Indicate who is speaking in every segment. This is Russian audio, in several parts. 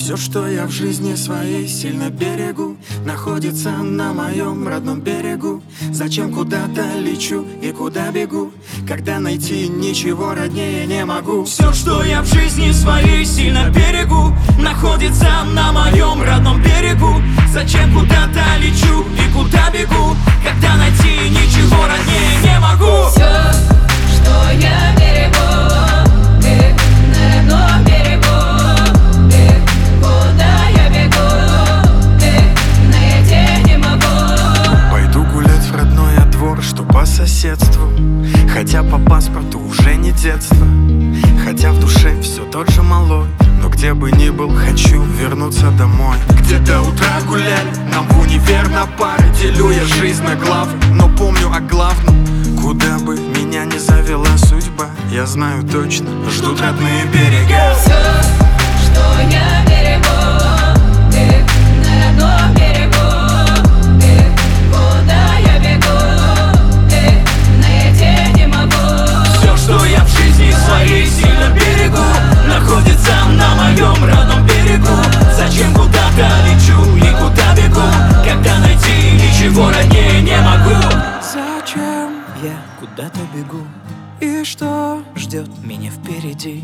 Speaker 1: Все, что я в жизни своей сильно берегу, находится на моем родном берегу. Зачем куда-то лечу и куда бегу, когда найти ничего роднее не могу? Все, что я в жизни своей сильно берегу, находится на моем родном берегу. Зачем куда-то лечу и куда бегу, когда найти ничего роднее не могу?
Speaker 2: Все, что я берегу, ты на родном берегу, ты куда я бегу, ты найти не могу.
Speaker 1: Пойду гулять в родной двор, что по соседству, хотя по паспорту уже не детство, хотя в душе все тот же малой. Но где бы ни был, хочу вернуться домой. Где до утра гуляли, нам в универ на пары. Делю я жизнь на главы, но помню о главном. Куда бы меня ни завела судьба, я знаю точно, ждут родные берега.
Speaker 2: Все, что я берегу, ты на родном берегу, ты куда я бегу, ты найти не могу.
Speaker 1: Все, что я в жизни своей сильно берегу, находится на моем родном берегу. Зачем куда-то лечу и куда бегу, когда найти ничего роднее не могу?
Speaker 3: Зачем я куда-то бегу, и что ждет меня впереди?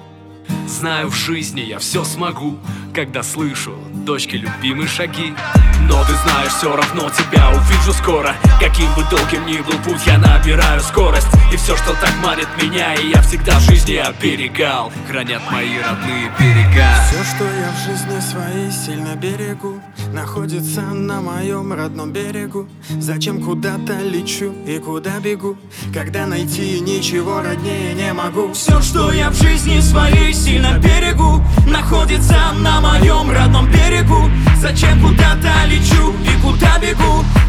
Speaker 4: Знаю, в жизни я все смогу, когда слышу дочки любимые шаги. Но ты знаешь, все равно тебя увижу скоро. Каким бы долгим ни был путь, я набираю скорость. И все, что так манит меня, и я всегда в жизни оберегал, хранят мои родные берега.
Speaker 1: Все, что я в жизни своей сильно берегу, находится на моем родном берегу. Зачем куда-то лечу и куда бегу, когда найти ничего роднее не могу? Все, что я в жизни своей сильно берегу, находится на моем родном берегу. Зачем куда-то лечу и куда бегу,